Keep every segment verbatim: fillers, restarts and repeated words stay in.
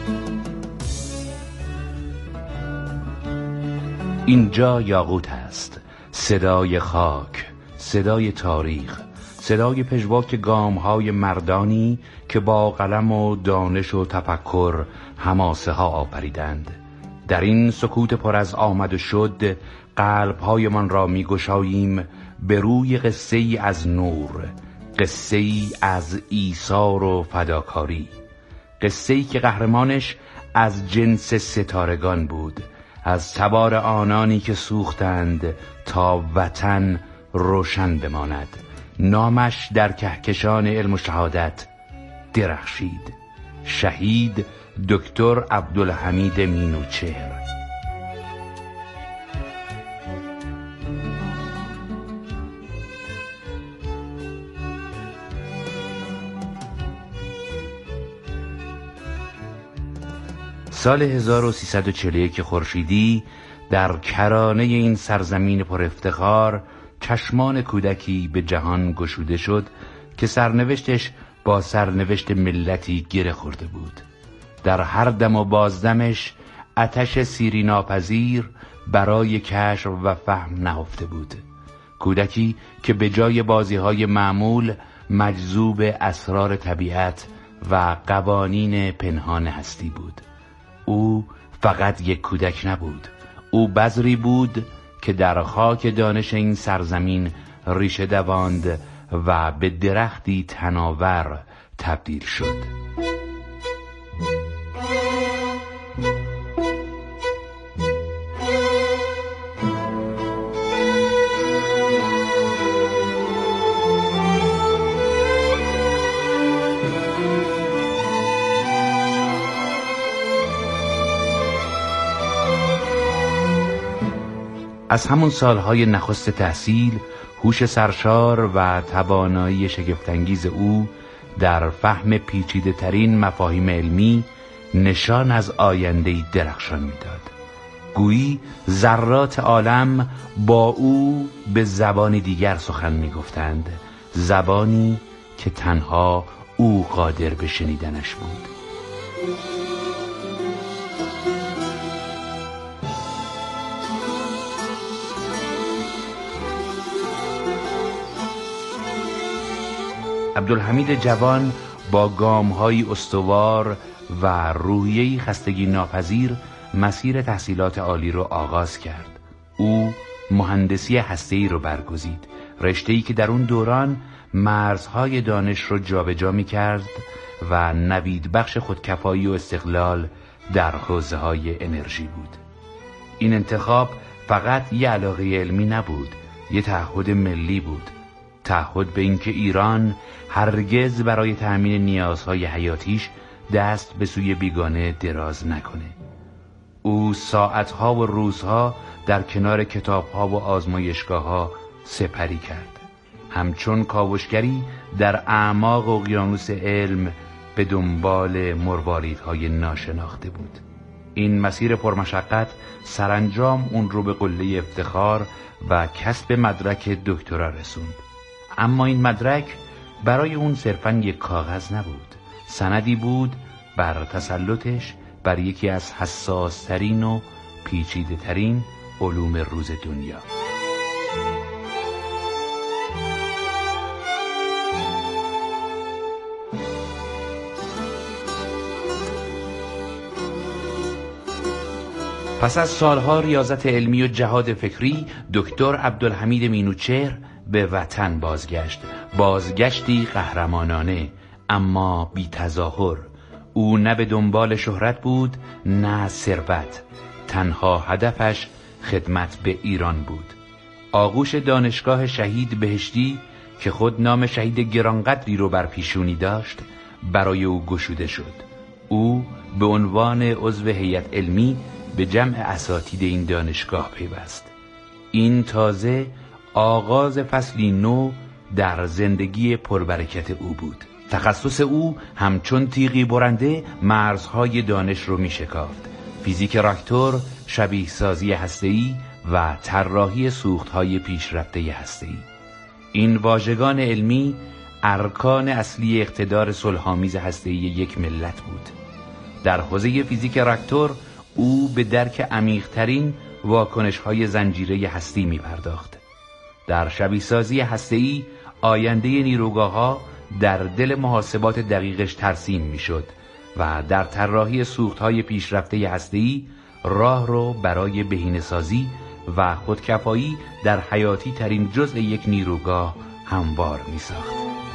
اینجا یاقوت است، صدای خاک، صدای تاریخ، صدای پژواک گام‌های مردانی که با قلم و دانش و تفکر حماسه ها آفریدند. در این سکوت پر از آمد و شد قلب‌هایمان را می‌گشاییم به روی قصه ای از نور، قصه ای از ایثار و فداکاری، قصه ای که قهرمانش از جنس ستارگان بود، از تبار آنانی که سوختند تا وطن روشن بماند. نامش در کهکشان علم و شهادت درخشید. شهید دکتر عبدالحمید مینوچهر. سال هزار و سیصد و چهل و یک خورشیدی در کرانه این سرزمین پر افتخار چشمان کودکی به جهان گشوده شد که سرنوشتش با سرنوشت ملتی گره خورده بود. در هر دم و بازدمش آتش سیری ناپذیر برای کشف و فهم نهفته بود. کودکی که به جای بازی‌های معمول مجذوب اسرار طبیعت و قوانین پنهان هستی بود. او فقط یک کودک نبود، او بذری بود که در خاک دانش این سرزمین ریشه دواند و به درختی تناور تبدیل شد. از همون سالهای نخست تحصیل هوش سرشار و توانایی شگفت‌انگیز او در فهم پیچیده ترین مفاهیم علمی نشان از آینده‌ای درخشان می‌داد. گویی ذرات عالم با او به زبانی دیگر سخن می‌گفتند، زبانی که تنها او قادر به شنیدنش بود. عبدالحمید جوان با گام‌های استوار و روحیه‌ای خستگی ناپذیر مسیر تحصیلات عالی را آغاز کرد. او مهندسی هسته‌ای را برگزید، رشته‌ای که در اون دوران مرزهای دانش را جابجا می‌کرد و نوید بخش خودکفایی و استقلال در حوزه‌های انرژی بود. این انتخاب فقط یه علاقه علمی نبود، یه تعهد ملی بود. تعهد به اینکه ایران هرگز برای تأمین نیازهای حیاتیش دست به سوی بیگانه دراز نکنه. او ساعتها و روزها در کنار کتابها و آزمایشگاهها سپری کرد. همچون کاوشگری در اعماق اقیانوس علم به دنبال مرواریدهای ناشناخته بود. این مسیر پرمشقت سرانجام اون رو به قله افتخار و کسب مدرک دکترا رسوند. اما این مدرک برای اون صرفاً یک کاغذ نبود، سندی بود بر تسلطش بر یکی از حساس‌ترین و پیچیده‌ترین علوم روز دنیا. پس از سالها ریاضت علمی و جهاد فکری، دکتر عبدالحمید مینوچهر به وطن بازگشت. بازگشتی قهرمانانه اما بی تظاهر. او نه به دنبال شهرت بود نه ثروت، تنها هدفش خدمت به ایران بود. آغوش دانشگاه شهید بهشتی که خود نام شهید گرانقدری رو بر پیشونی داشت برای او گشوده شد. او به عنوان عضو هیئت علمی به جمع اساتید این دانشگاه پیوست. این تازه آغاز فصلی نو در زندگی پربرکت او بود. تخصص او همچون تیغی برنده مرزهای دانش رو می شکافت. فیزیک راکتور، شبیه سازی هسته‌ای و طراحی سوختهای پیشرفته هسته‌ای. این واژگان علمی ارکان اصلی اقتدار صلح‌آمیز هسته‌ای یک ملت بود. در حوزه فیزیک راکتور او به درک عمیق‌ترین واکنش‌های زنجیره هستی می‌پرداخت. در شبیه‌سازی هسته‌ای آینده نیروگاه‌ها در دل محاسبات دقیقش ترسیم می‌شد و در طراحی سوخت‌های پیشرفته هسته‌ای راه رو برای بهینه‌سازی و خودکفایی در حیاتی ترین جزء یک نیروگاه هموار می‌ساخت.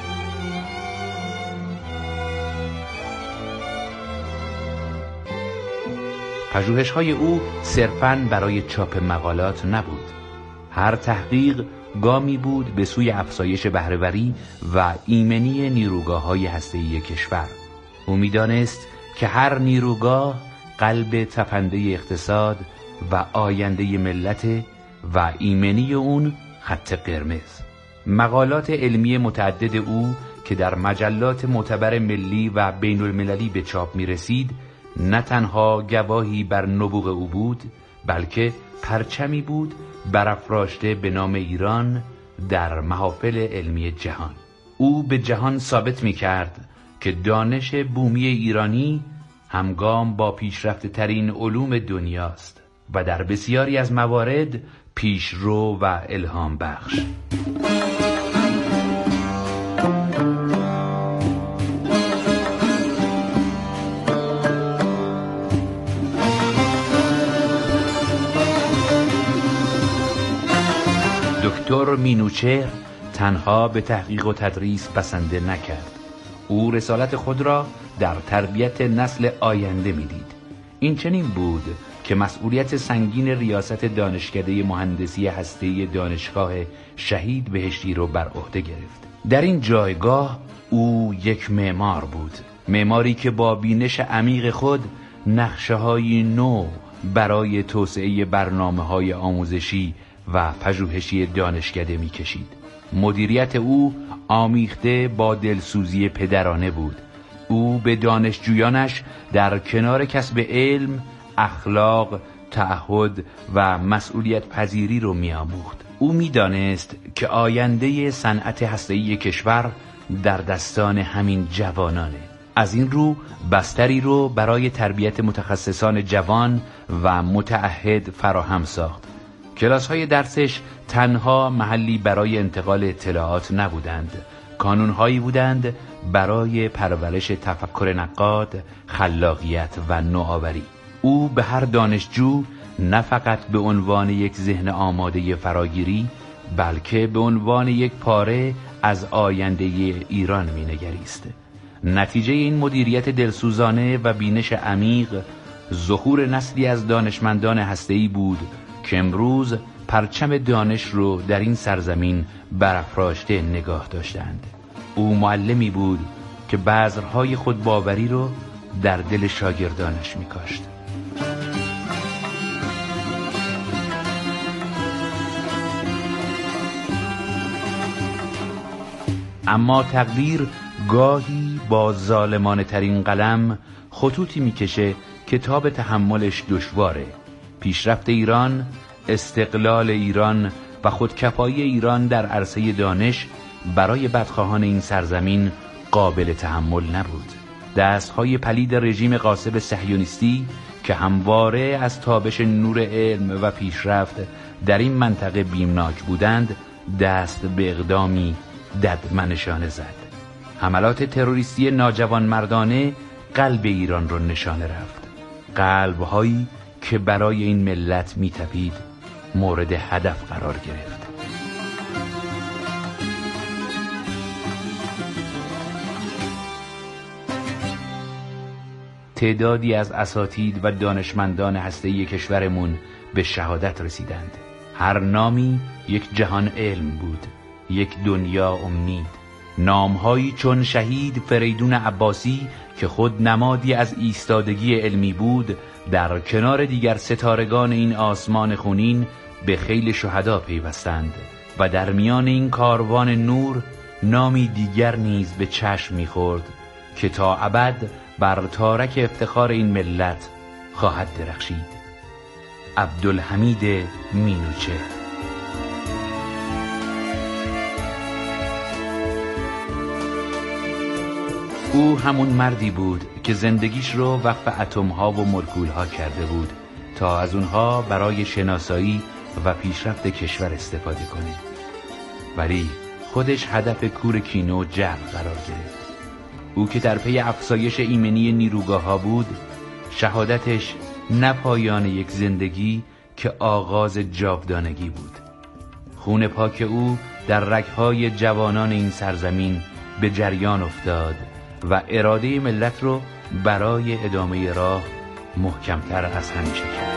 پژوهش‌های او صرفاً برای چاپ مقالات نبود. هر تحقیق گامی بود به سوی افزایش بهره‌وری و ایمنی نیروگاه‌های هسته‌ای کشور. او می‌دانست که هر نیروگاه قلب تپنده اقتصاد و آینده ملت و ایمنی اون خط قرمز. مقالات علمی متعدد او که در مجلات معتبر ملی و بین المللی به چاپ می رسید نه تنها گواهی بر نبوغ او بود، بلکه پرچمی بود برافراشته به نام ایران در محافل علمی جهان. او به جهان ثابت می کرد که دانش بومی ایرانی همگام با پیشرفته ترین علوم دنیاست و در بسیاری از موارد پیشرو و الهام بخش. دکتر مینوچهر تنها به تحقیق و تدریس بسنده نکرد. او رسالت خود را در تربیت نسل آینده می‌دید. این چنین بود که مسئولیت سنگین ریاست دانشکده مهندسی هسته‌ای دانشگاه شهید بهشتی را بر عهده گرفت. در این جایگاه او یک معمار بود، معماری که با بینش عمیق خود نقشه‌های نو برای توسعه برنامه‌های آموزشی و پژوهشی دانشکده می‌کشید. مدیریت او آمیخته با دلسوزی پدرانه بود. او به دانشجویانش در کنار کسب علم، اخلاق، تعهد و مسئولیت پذیری رو می‌آموخت. او می‌دانست که آینده صنعت هسته‌ای کشور در دستان همین جوانانه. از این رو بستری رو برای تربیت متخصصان جوان و متعهد فراهم ساخت. کلاس‌های درسش تنها محلی برای انتقال اطلاعات نبودند، کانون‌هایی بودند برای پرورش تفکر نقاد، خلاقیت و نوآوری. او به هر دانشجو نه فقط به عنوان یک ذهن آماده فراگیری، بلکه به عنوان یک پاره از آینده ایران می‌نگریست. نتیجه این مدیریت دلسوزانه و بینش عمیق ظهور نسلی از دانشمندان هسته‌ای بود که امروز پرچم دانش رو در این سرزمین برافراشته نگاه داشتند. او معلمی بود که بذرهای خودباوری رو در دل شاگردانش می‌کاشت. اما تقدیر گاهی با ظالمانه ترین قلم خطوطی میکشه که تاب تحملش دشواره. پیشرفت ایران، استقلال ایران و خودکفایی ایران در عرصه دانش برای بدخواهان این سرزمین قابل تحمل نبود. دستهای پلید رژیم غاصب صهیونیستی که همواره از تابش نور علم و پیشرفت در این منطقه بیمناک بودند، دست به اقدامی ددمنشانه زد. حملات تروریستی ناجوانمردانه قلب ایران را نشانه رفت. قلب‌هایی که برای این ملت می‌تپید مورد هدف قرار گرفت. تعدادی از اساتید و دانشمندان هسته‌ای کشورمون به شهادت رسیدند. هر نامی یک جهان علم بود، یک دنیا امید. نامهایی چون شهید فریدون عباسی که خود نمادی از ایستادگی علمی بود، در کنار دیگر ستارگان این آسمان خونین به خیل شهدا پیوستند و در میان این کاروان نور نامی دیگر نیز به چشم می‌خورد که تا ابد بر تارک افتخار این ملت خواهد درخشید. عبدالحمید مینوچهر. او همون مردی بود که زندگیش رو وقف اتم‌ها و مولکول‌ها کرده بود تا از اونها برای شناسایی و پیشرفت کشور استفاده کنه. ولی خودش هدف کور کینه و جهل قرار گرفت. او که در پی افزایش ایمنی نیروگاه‌ها بود، شهادتش نه پایان یک زندگی که آغاز جاودانگی بود. خون پاک او در رگ‌های جوانان این سرزمین به جریان افتاد و اراده ملت رو برای ادامه راه محکمتر از همیشه کرد.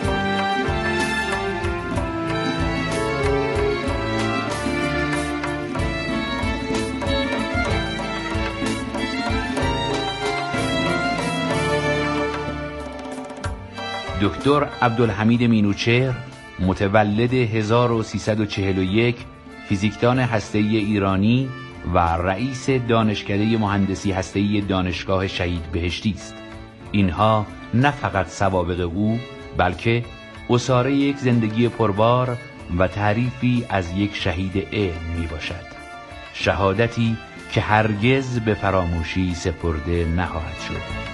دکتر عبدالحمید مینوچهر متولد هزار و سیصد و چهل و یک، فیزیکدان هسته‌ای ایرانی و رئیس دانشکده مهندسی هسته‌ای دانشگاه شهید بهشتی است. اینها نه فقط سوابق او، بلکه اساره یک زندگی پربار و تعریفی از یک شهید علم می باشد. شهادتی که هرگز به فراموشی سپرده نخواهد شد.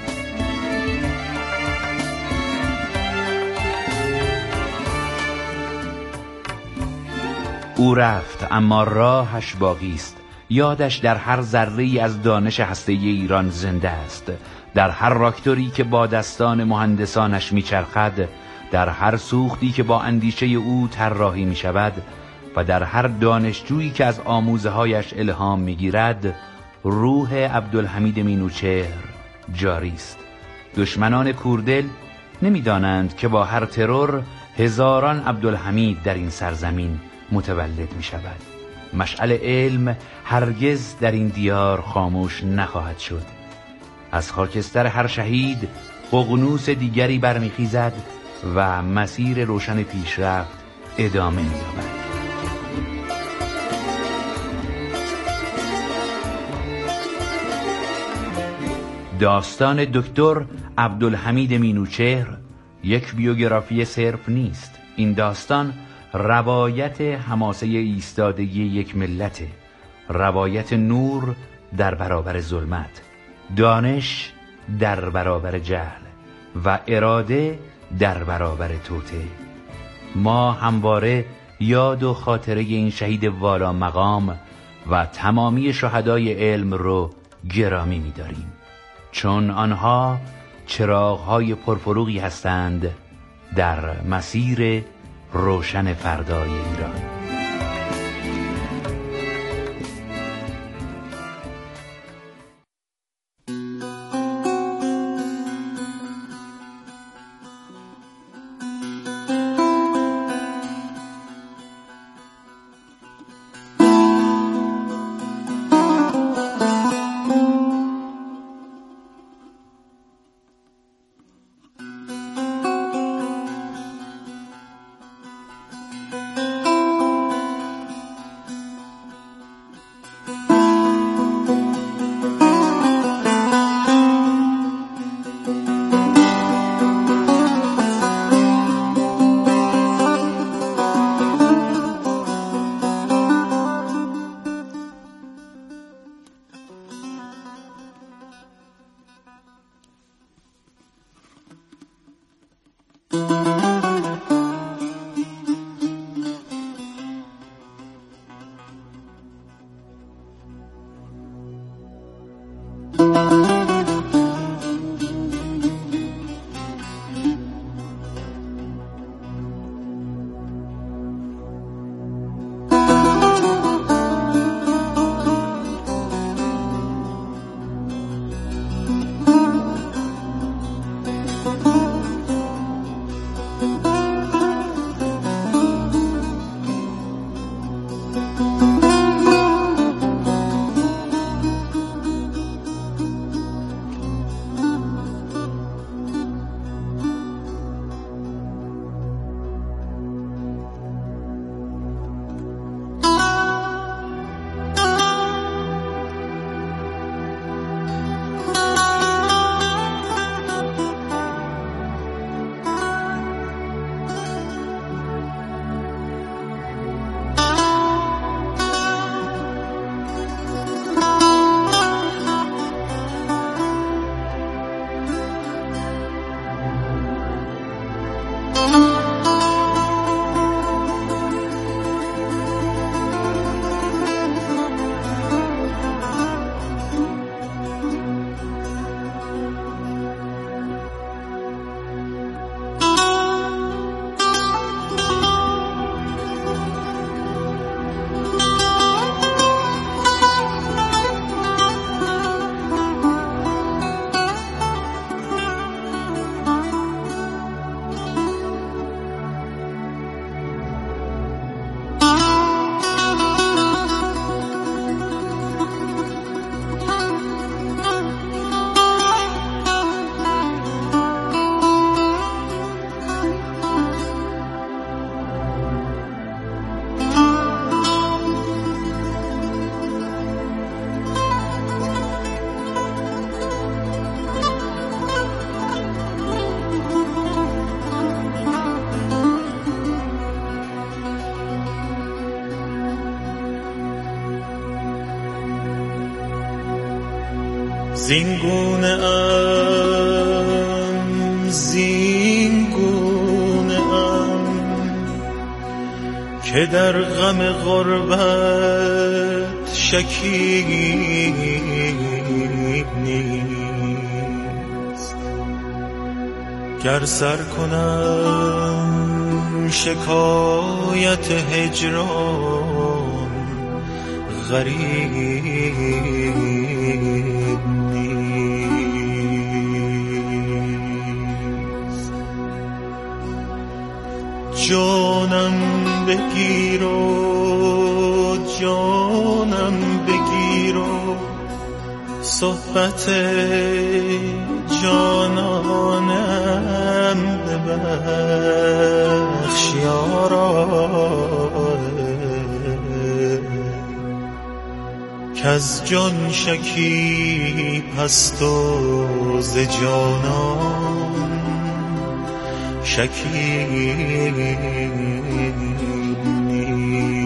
او رفت اما راهش باقی است. یادش در هر ذره‌ای از دانش هسته‌ای ایران زنده است، در هر راکتوری که با دستان مهندسانش میچرخد، در هر سوختی که با اندیشه او طراحی می شود و در هر دانشجویی که از آموزه‌هایش الهام میگیرد. روح عبدالحمید مینوچهر جاری است. دشمنان کوردل نمیدانند که با هر ترور هزاران عبدالحمید در این سرزمین متولد می شود. مشعل علم هرگز در این دیار خاموش نخواهد شد. از خاکستر هر شهید ققنوس دیگری برمیخیزد و مسیر روشن پیشرفت ادامه می‌یابد. داستان دکتر عبدالحمید مینوچهر یک بیوگرافی صرف نیست. این داستان روایت حماسه ایستادگی یک ملت، روایت نور در برابر ظلمت، دانش در برابر جهل و اراده در برابر توطئه. ما همواره یاد و خاطره این شهید والا مقام و تمامی شهدای علم رو گرامی می‌داریم، چون آنها چراغ‌های پرفروغی هستند در مسیر روشن فردای ایران. زینگونه ام زینگونه ام که در غم غربت شکیب نیست. گر سر کنم شکایت هجران غریب نیست. جانم بگیر و جانم بگیر و صحبت جانانم ببخش یارا، کز جان شکیب هست و ز جانان شکیب نیست.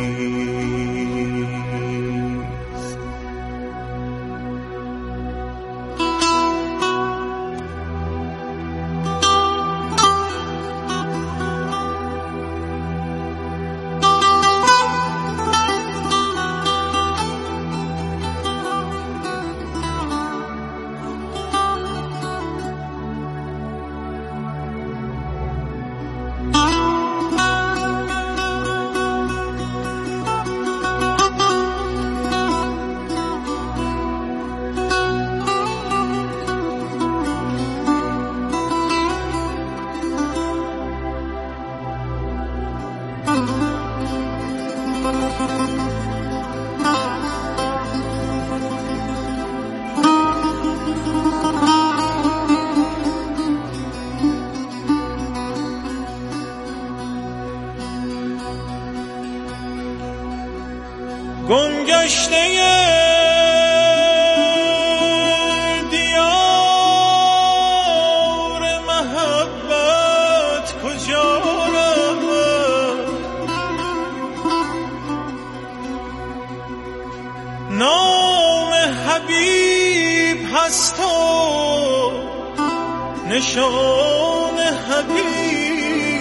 گمگشته دیار محبت کجا رود؟ نام حبیب هست و نشان حبیب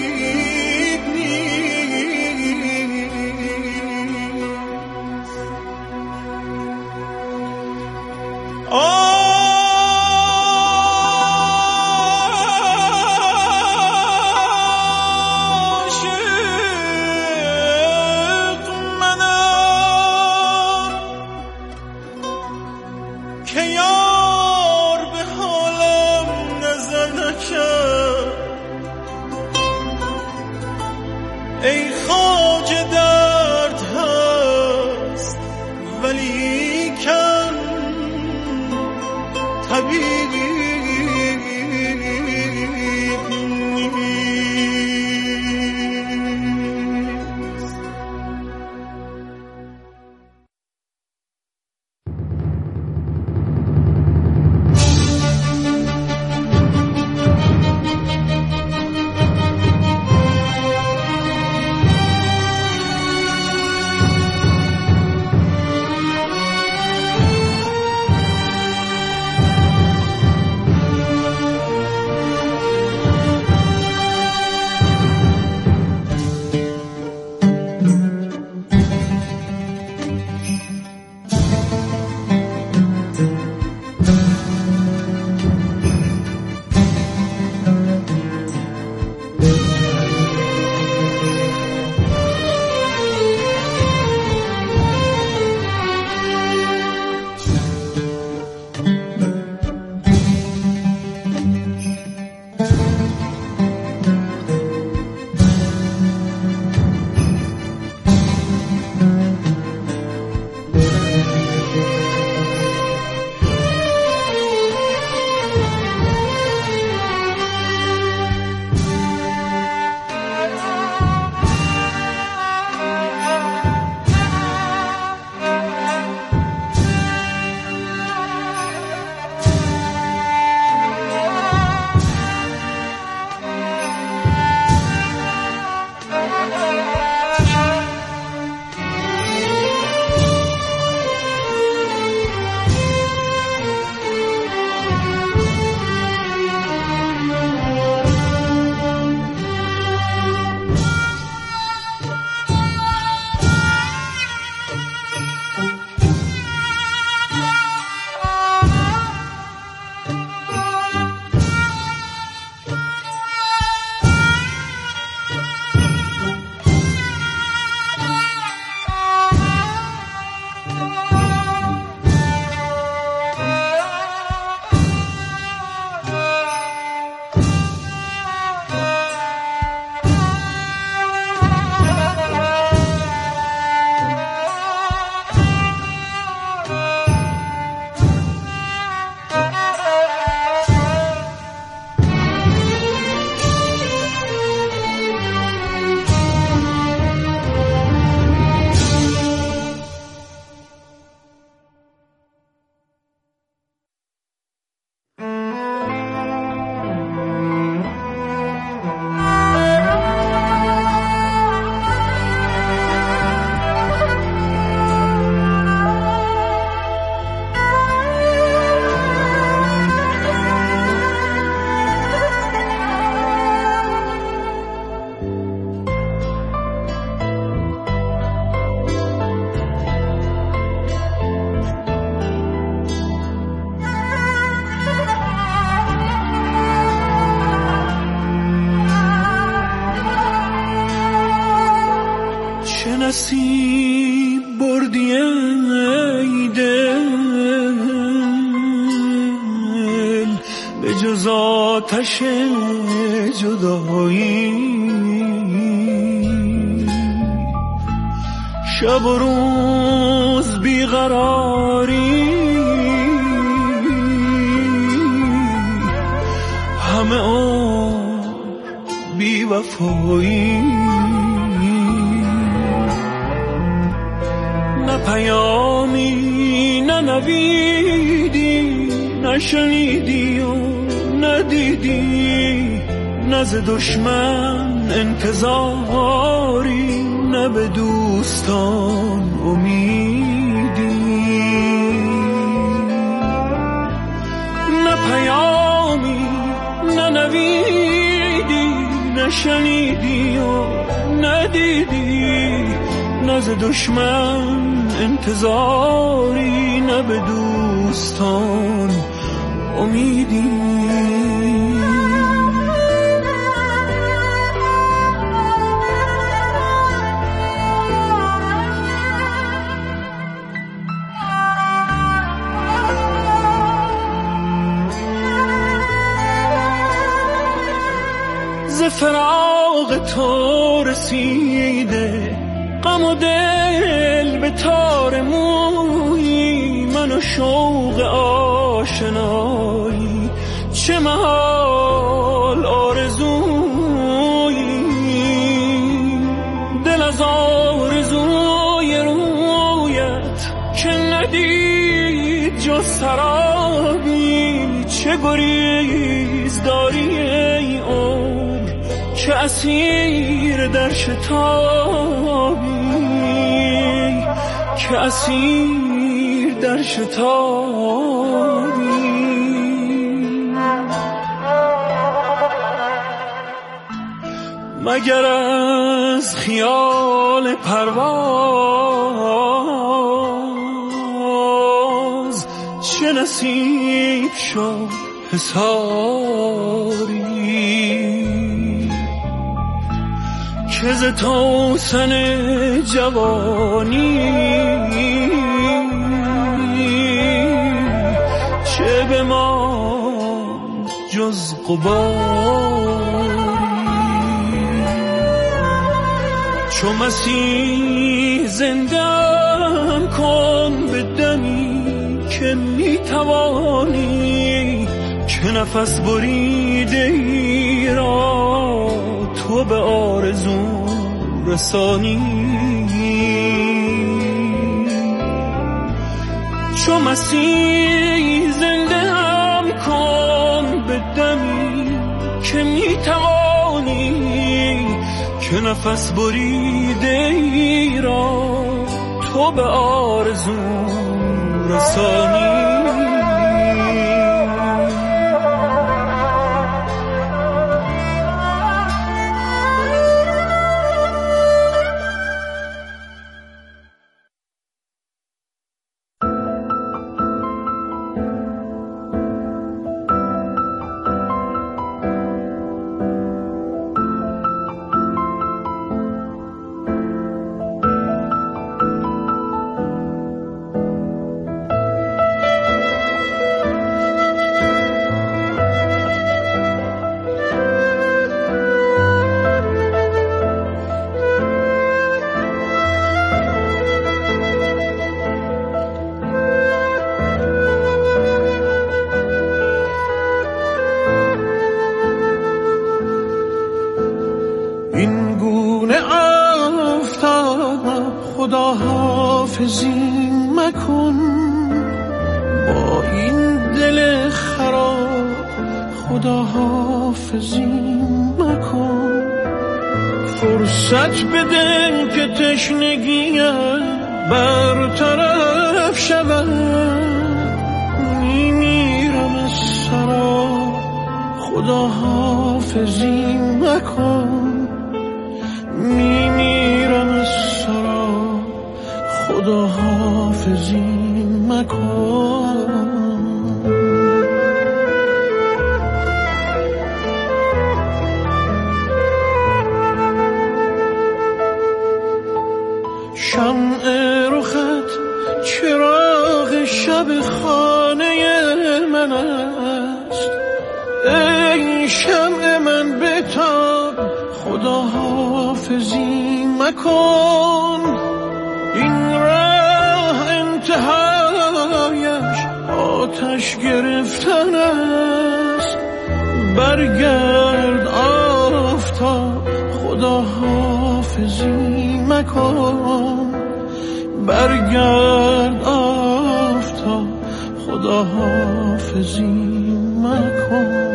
ای خواجه درد هست ولی کن طبیب آتش جدایی، شب و روز بیقراری، همه عمر بی وفایی. نه پیامی نه نویدی، نشنیدی و ندیدی، نه ز دشمن انتظاری، نه به دوستان امیدی. نه پیامی نه نویدی، نشنیدی و ندیدی، نه ز دشمن انتظاری، نه به دوستان امیدی. ز فراق تو رسیده غم و دل به تار مویی، من و شوق آشنایی چه محال آرزویی. دل از آرزوی رویت که ندید جز سرابی، چه گریز داری ای عمر که اسیر در شتابی، که اسیر در شتابی. مگر از خیال پرواز چه نصیب شد حصاری، که ز توسن جوانی چه به ما جز غباری. چو مسیح زندم کن به دمی که میتوانی، که نفس بریده ای را تو به آرزو رسانی. چو مسیح زندم کن به دمی که میتوانی، که نفس بریده ای را تو به آرزو رسانی. خداحافظی مکن با این دل خراب، خداحافظی مکن. فرصت بده که تشنگیم برطرف شود، میمیرم از سراب، خداحافظی مکن. میمیرم از سراب، خداحافظی مکن. شمع رخت چراغ شب خانه من است، ای شمع من بتاب، خدا حافظی مکن. این راه انتهایش آتش گرفتن است. برگرد آفتاب، خدا حافظی مکن. برگرد آفتاب، خدا حافظی مکن.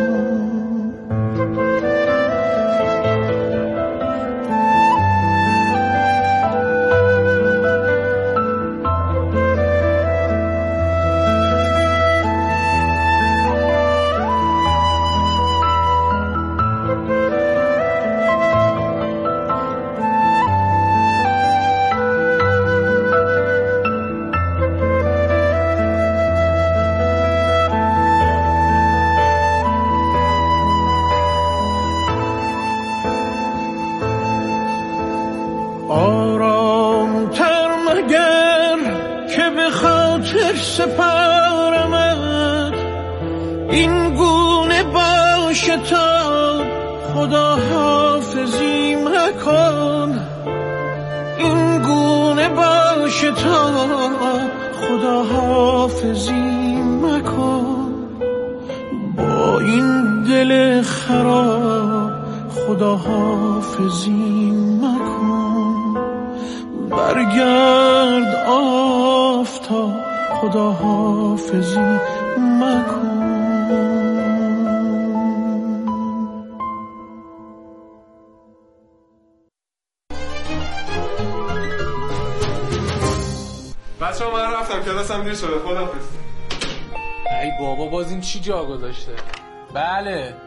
سپارمت این گونه باشه تا خدا حافظی مکن. این گونه باشه تا خدا حافظی مکن. با این دل خراب خدا حافظی مکن. برگرد آفتاب، خدا حافظی مکن. بچه ها من رفتم کلاسم دیر شده. خداحافظ. ای بابا باز این چی جا گذاشته؟ بله